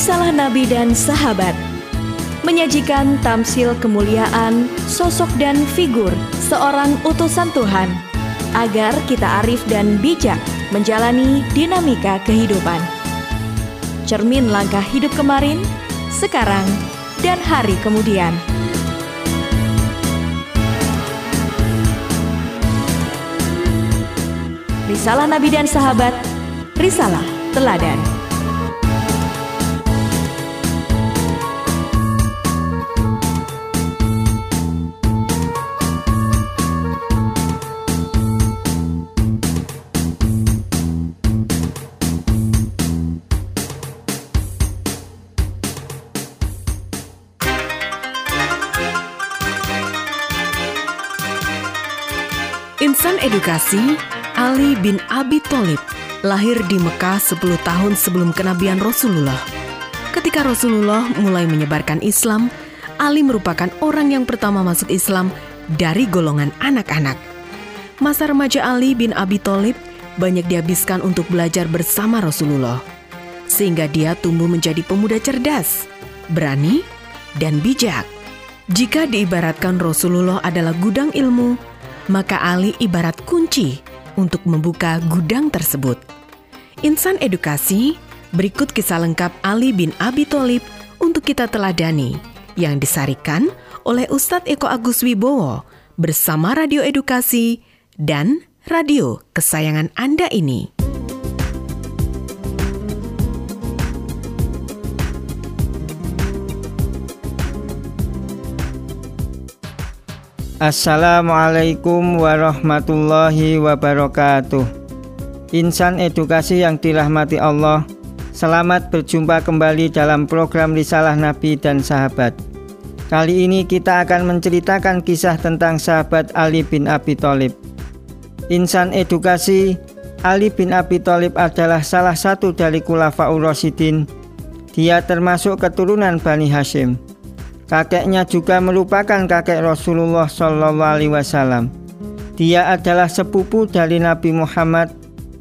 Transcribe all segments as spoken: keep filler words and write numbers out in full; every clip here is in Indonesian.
Risalah Nabi dan Sahabat menyajikan tamsil kemuliaan, sosok dan figur seorang utusan Tuhan agar kita arif dan bijak menjalani dinamika kehidupan. Cermin langkah hidup kemarin, sekarang, dan hari kemudian. Risalah Nabi dan Sahabat, Risalah Teladan. Insan edukasi Ali bin Abi Thalib lahir di Mekah sepuluh tahun sebelum kenabian Rasulullah. Ketika Rasulullah mulai menyebarkan Islam, Ali merupakan orang yang pertama masuk Islam dari golongan anak-anak. Masa remaja Ali bin Abi Thalib banyak dihabiskan untuk belajar bersama Rasulullah, sehingga dia tumbuh menjadi pemuda cerdas, berani, dan bijak. Jika diibaratkan Rasulullah adalah gudang ilmu, maka Ali ibarat kunci untuk membuka gudang tersebut. Insan edukasi, berikut kisah lengkap Ali bin Abi Thalib untuk kita teladani, yang disarikan oleh Ustadz Eko Agus Wibowo bersama Radio Edukasi dan radio kesayangan Anda ini. Assalamualaikum warahmatullahi wabarakatuh. Insan edukasi yang dirahmati Allah, selamat berjumpa kembali dalam program Risalah Nabi dan Sahabat. Kali ini kita akan menceritakan kisah tentang sahabat Ali bin Abi Thalib. Insan edukasi, Ali bin Abi Thalib adalah salah satu dari Khulafaur Rasyidin. Dia termasuk keturunan Bani Hashim. Kakeknya juga merupakan kakek Rasulullah shallallahu alaihi wasallam. Dia adalah sepupu dari Nabi Muhammad.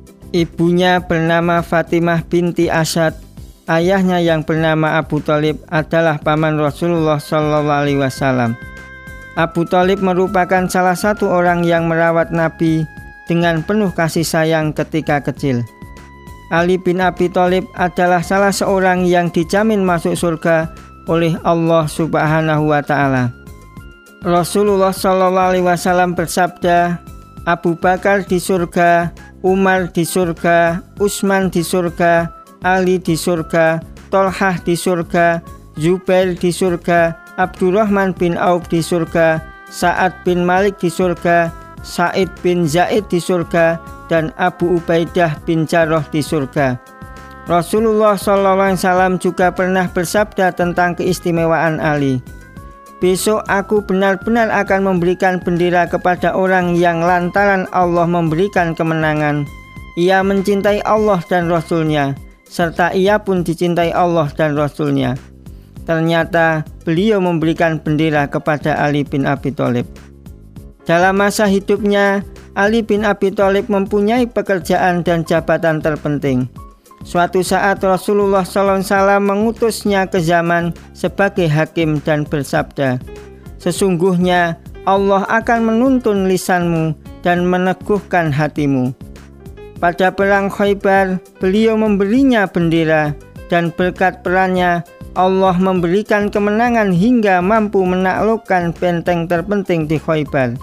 Ibunya bernama Fatimah binti Asad. Ayahnya yang bernama Abu Thalib adalah paman Rasulullah shallallahu alaihi wasallam. Abu Thalib merupakan salah satu orang yang merawat Nabi dengan penuh kasih sayang ketika kecil. Ali bin Abi Thalib adalah salah seorang yang dijamin masuk surga oleh Allah Subhanahu wa Ta'ala. Rasulullah Shallallahu Alaihi Wasallam bersabda, Abu Bakar di surga, Umar di surga, Utsman di surga, Ali di surga, Tolhah di surga, Zubair di surga, Abdurrahman bin Auf di surga, Sa'ad bin Malik di surga, Sa'id bin Zaid di surga, dan Abu Ubaidah bin Jarrah di surga. Rasulullah shallallahu alaihi wasallam juga pernah bersabda tentang keistimewaan Ali. Besok aku benar-benar akan memberikan bendera kepada orang yang lantaran Allah memberikan kemenangan. Ia mencintai Allah dan Rasul-Nya, serta ia pun dicintai Allah dan Rasul-Nya. Ternyata beliau memberikan bendera kepada Ali bin Abi Thalib. Dalam masa hidupnya, Ali bin Abi Thalib mempunyai pekerjaan dan jabatan terpenting. Suatu saat Rasulullah shallallahu alaihi wasallam mengutusnya ke Yaman sebagai hakim dan bersabda, sesungguhnya Allah akan menuntun lisanmu dan meneguhkan hatimu. Pada perang Khaybar, beliau memberinya bendera dan berkat perannya Allah memberikan kemenangan hingga mampu menaklukkan benteng terpenting di Khaybar.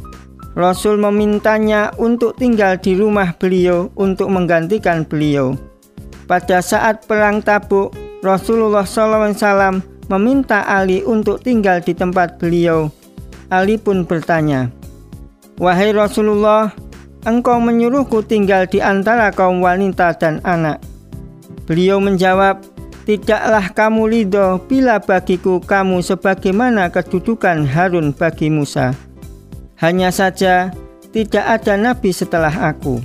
Rasul memintanya untuk tinggal di rumah beliau untuk menggantikan beliau. Pada saat perang Tabuk, Rasulullah shallallahu alaihi wasallam meminta Ali untuk tinggal di tempat beliau. Ali pun bertanya, wahai Rasulullah, engkau menyuruhku tinggal di antara kaum wanita dan anak. Beliau menjawab, tidaklah kamu ridho bila bagiku kamu sebagaimana kedudukan Harun bagi Musa. Hanya saja tidak ada nabi setelah aku.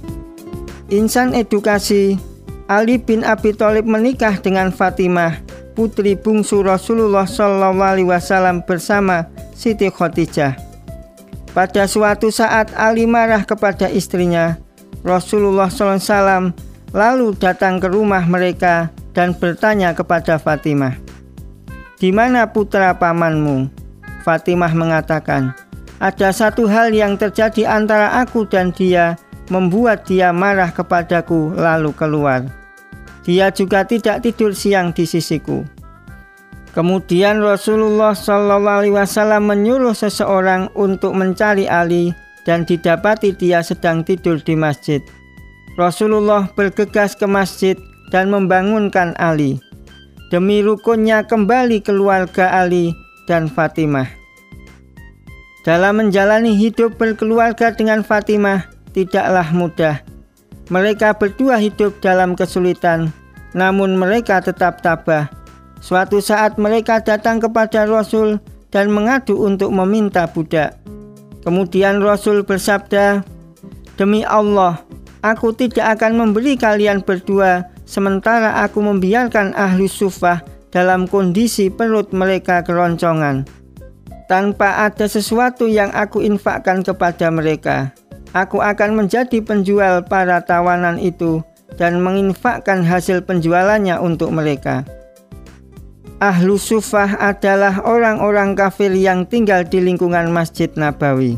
Insan edukasi, Ali bin Abi Thalib menikah dengan Fatimah putri bungsu Rasulullah shallallahu alaihi wasallam bersama Siti Khadijah. Pada suatu saat Ali marah kepada istrinya. Rasulullah shallallahu alaihi wasallam lalu datang ke rumah mereka dan bertanya kepada Fatimah, "Di mana putra pamanmu?" Fatimah mengatakan, "Ada satu hal yang terjadi antara aku dan dia, membuat dia marah kepadaku lalu keluar. Dia juga tidak tidur siang di sisiku." Kemudian Rasulullah shallallahu alaihi wasallam menyuruh seseorang untuk mencari Ali dan didapati dia sedang tidur di masjid. Rasulullah bergegas ke masjid dan membangunkan Ali. Demi rukunnya kembali keluarga Ali dan Fatimah. Dalam menjalani hidup berkeluarga dengan Fatimah tidaklah mudah. Mereka berdua hidup dalam kesulitan, namun mereka tetap tabah. Suatu saat mereka datang kepada Rasul dan mengadu untuk meminta budak. Kemudian Rasul bersabda, "Demi Allah, aku tidak akan memberi kalian berdua sementara aku membiarkan ahli suffah dalam kondisi perut mereka keroncongan. Tanpa ada sesuatu yang aku infakkan kepada mereka, aku akan menjadi penjual para tawanan itu dan menginfakkan hasil penjualannya untuk mereka." Ahlu suffah adalah orang-orang kafir yang tinggal di lingkungan Masjid Nabawi.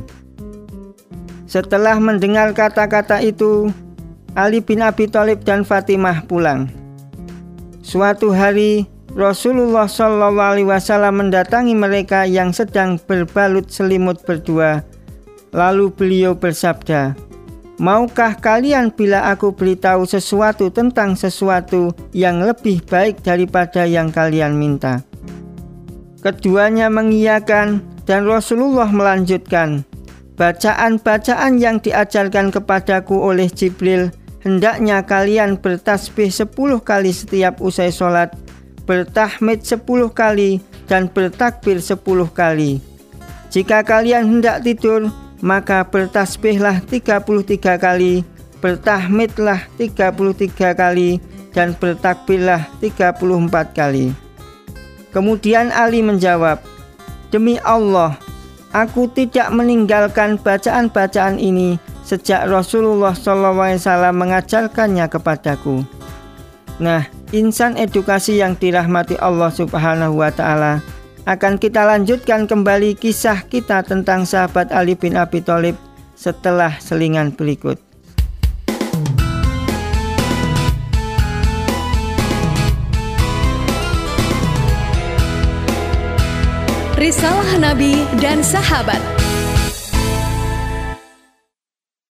Setelah mendengar kata-kata itu, Ali bin Abi Thalib dan Fatimah pulang. Suatu hari, Rasulullah shallallahu alaihi wasallam mendatangi mereka yang sedang berbalut selimut berdua. Lalu beliau bersabda, "Maukah kalian bila aku beritahu sesuatu tentang sesuatu yang lebih baik daripada yang kalian minta?" Keduanya mengiyakan dan Rasulullah melanjutkan, "Bacaan-bacaan yang diajarkan kepadaku oleh Jibril, hendaknya kalian bertasbih sepuluh kali setiap usai sholat, bertahmid sepuluh kali, dan bertakbir sepuluh kali. Jika kalian hendak tidur, maka bertasbihlah tiga puluh tiga kali, bertahmidlah tiga puluh tiga kali, dan bertakbirlah tiga puluh empat kali." Kemudian Ali menjawab, "Demi Allah, aku tidak meninggalkan bacaan-bacaan ini sejak Rasulullah shallallahu alaihi wasallam mengajarkannya kepadaku." Nah, insan edukasi yang dirahmati Allah Subhanahu wa Ta'ala, akan kita lanjutkan kembali kisah kita tentang sahabat Ali bin Abi Thalib setelah selingan berikut. Risalah Nabi dan Sahabat,